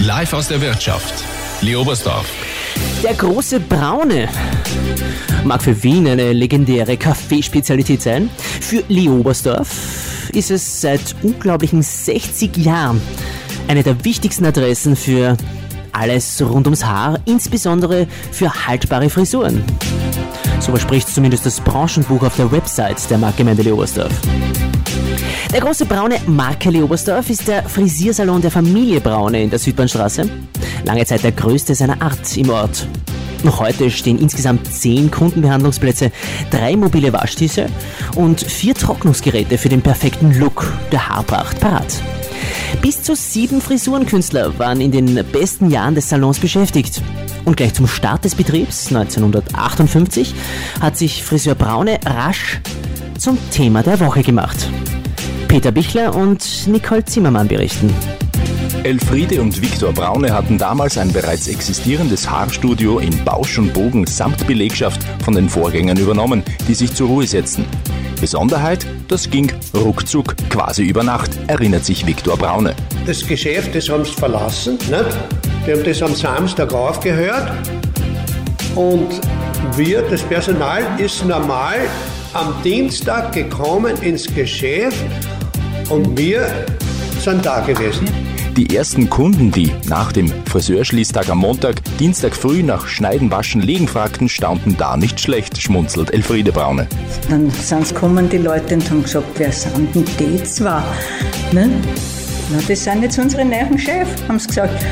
Live aus der Wirtschaft. Leobersdorf. Der große Braune mag für Wien eine legendäre Kaffeespezialität sein. Für Leobersdorf ist es seit unglaublichen 60 Jahren eine der wichtigsten Adressen für alles rund ums Haar, insbesondere für haltbare Frisuren. So verspricht zumindest das Branchenbuch auf der Website der Marktgemeinde Leobersdorf. Der große Braune Marke Leobersdorf ist der Frisiersalon der Familie Braune in der Südbahnstraße. Lange Zeit der größte seiner Art im Ort. Noch heute stehen insgesamt 10 Kundenbehandlungsplätze, 3 mobile Waschtische und 4 Trocknungsgeräte für den perfekten Look der Haarpracht parat. Bis zu 7 Frisurenkünstler waren in den besten Jahren des Salons beschäftigt. Und gleich zum Start des Betriebs 1958 hat sich Friseur Braune rasch zum Thema der Woche gemacht. Peter Bichler und Nicole Zimmermann berichten. Elfriede und Viktor Braune hatten damals ein bereits existierendes Haarstudio in Bausch und Bogen samt Belegschaft von den Vorgängern übernommen, die sich zur Ruhe setzten. Besonderheit, das ging ruckzuck, quasi über Nacht, erinnert sich Viktor Braune. Das Geschäft, das haben sie verlassen, nicht? Die haben das am Samstag aufgehört und das Personal ist normal am Dienstag gekommen ins Geschäft und wir sind da gewesen. Die ersten Kunden, die nach dem Friseurschließtag am Montag, Dienstag früh nach Schneiden, Waschen, Legen fragten, staunten da nicht schlecht, schmunzelt Elfriede Braune. Dann sind gekommen die Leute und haben gesagt, wer sind denn die zwei? Ne? Na, das sind jetzt unsere neuen Chef, haben sie gesagt.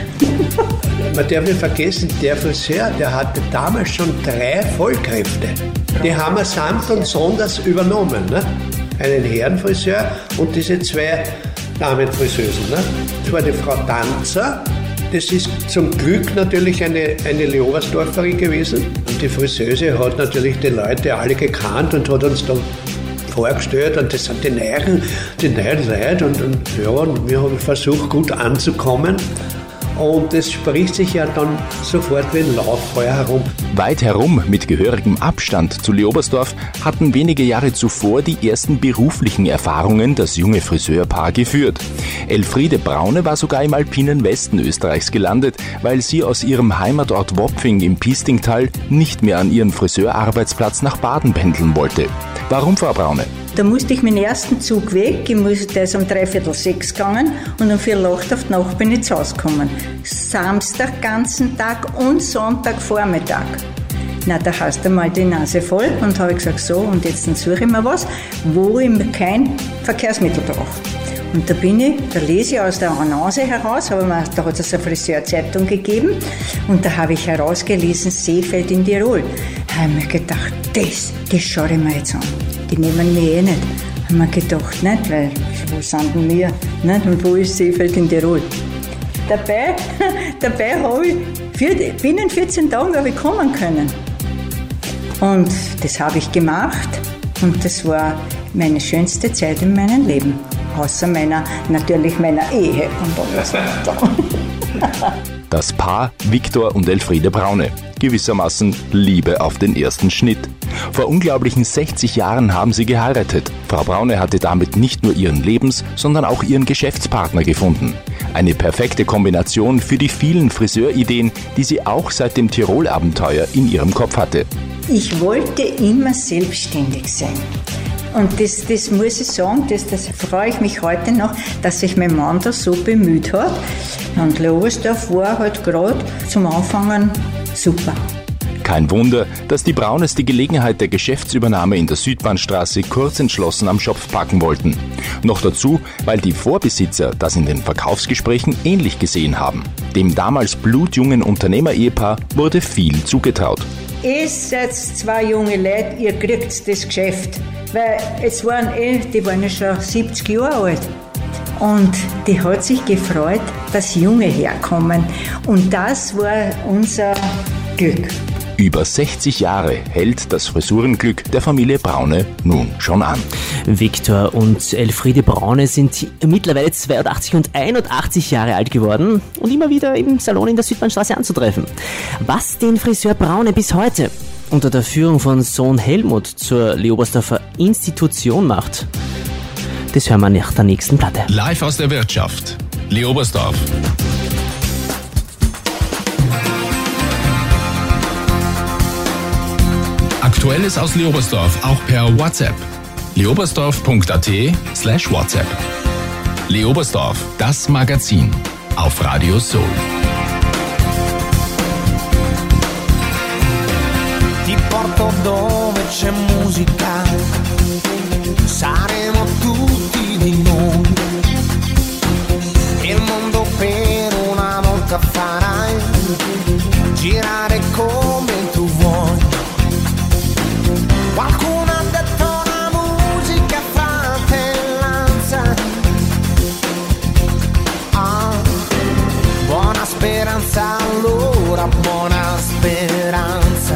Man darf nicht vergessen, der Friseur, der hatte damals schon 3 Vollkräfte. Die haben wir samt und sonders übernommen. Ne? Einen Herrenfriseur und diese 2 Damenfriseusen. Ne? Das war die Frau Tanzer. Das ist zum Glück natürlich eine Leobersdorferin gewesen. Und die Friseuse hat natürlich die Leute alle gekannt und hat uns da vorgestellt. Und das sind die neuen Leute. Und wir haben versucht, gut anzukommen. Und das spricht sich ja dann sofort wie ein Lauffeuer herum. Weit herum, mit gehörigem Abstand zu Leobersdorf, hatten wenige Jahre zuvor die ersten beruflichen Erfahrungen das junge Friseurpaar geführt. Elfriede Braune war sogar im alpinen Westen Österreichs gelandet, weil sie aus ihrem Heimatort Wopfing im Piestingtal nicht mehr an ihren Friseurarbeitsplatz nach Baden pendeln wollte. Warum, Frau Braune? Da musste ich meinen ersten Zug weg, der ist um 5:45 gegangen und um 7:45 auf die Nacht bin ich zu Hause gekommen. Samstag ganzen Tag und Sonntagvormittag. Na, da hast du mal die Nase voll und habe ich gesagt, so, und jetzt suche ich mir was, wo ich kein Verkehrsmittel brauche. Und da lese ich aus der Annonce heraus, da hat es eine Friseurzeitung gegeben und da habe ich herausgelesen, Seefeld in Tirol. Da habe ich mir gedacht, das schaue ich mir jetzt an. Die nehmen mich eh nicht. Da habe ich mir gedacht, nicht, weil wo sind denn wir? Nicht? Und wo ist Seefeld in Tirol? Dabei habe ich, binnen 14 Tagen habe ich kommen können. Und das habe ich gemacht und das war meine schönste Zeit in meinem Leben. Außer natürlich meiner Ehe und alles. Das Paar Viktor und Elfriede Braune. Gewissermaßen Liebe auf den ersten Schnitt. Vor unglaublichen 60 Jahren haben sie geheiratet. Frau Braune hatte damit nicht nur ihren sondern auch ihren Geschäftspartner gefunden. Eine perfekte Kombination für die vielen Friseurideen, die sie auch seit dem Tirol-Abenteuer in ihrem Kopf hatte. Ich wollte immer selbstständig sein. Und das muss ich sagen, das freue ich mich heute noch, dass sich mein Mann da so bemüht hat. Und Leobersdorf war halt gerade zum Anfangen super. Kein Wunder, dass die Braunes die Gelegenheit der Geschäftsübernahme in der Südbahnstraße kurzentschlossen am Schopf packen wollten. Noch dazu, weil die Vorbesitzer das in den Verkaufsgesprächen ähnlich gesehen haben. Dem damals blutjungen Unternehmer-Ehepaar wurde viel zugetraut. Ihr seid 2 junge Leute, ihr kriegt das Geschäft. Weil die waren ja schon 70 Jahre alt. Und die hat sich gefreut, dass Junge herkommen. Und das war unser Glück. Über 60 Jahre hält das Frisurenglück der Familie Braune nun schon an. Viktor und Elfriede Braune sind mittlerweile 82 und 81 Jahre alt geworden und immer wieder im Salon in der Südbahnstraße anzutreffen. Was den Friseur Braune bis heute unter der Führung von Sohn Helmut zur Leobersdorfer Institution macht, das hören wir nach der nächsten Platte. Live aus der Wirtschaft. Leobersdorf. Aktuelles aus Leobersdorf auch per WhatsApp. leobersdorf.at/WhatsApp. Leobersdorf, das Magazin auf Radio Soul. Ti porto dove c'è musica, saremo tutti di noi. Il mondo per una volta farai girare come tu vuoi. Qualcuno ha detto la musica è fratellanza. Buona speranza allora, buona speranza.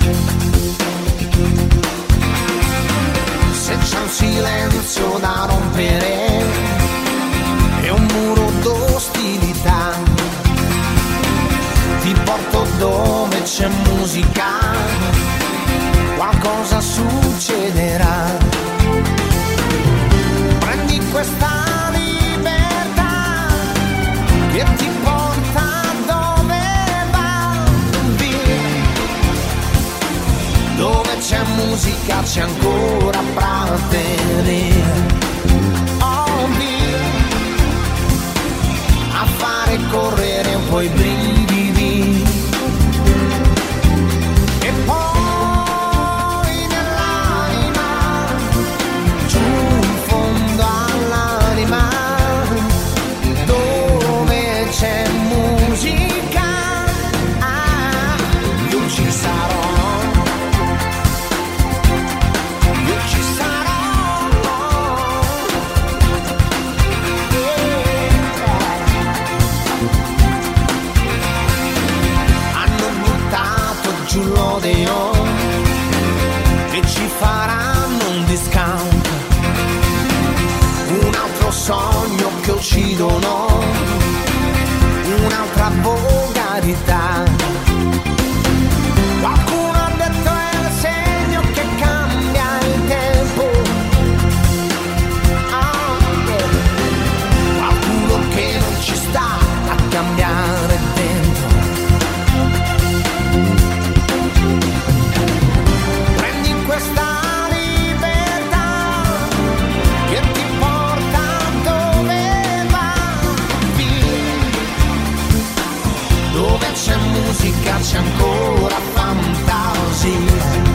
Se c'è un silenzio da rompere e un muro d'ostilità, ti porto dove c'è musica, qualcosa succederà. Prendi questa libertà che ti porta dove va, via. Dove c'è musica c'è ancora prateria. Oh, via, a fare correre un po' i brividi. E poi nell'anima, giù in fondo all'anima, dove c'è musica, io ci sarò. Io ci sarò. Hanno buttato giù l'Odeon e ci faranno un discount, un altro sogno che uccidono, un'altra volgarità. Qualcuno ha detto è il segno che cambia il tempo. Qualcuno che non ci sta a cambiare dentro. Prendi questa libertà che ti porta dove va, via. Dove c'è musica c'è ancora fantasia.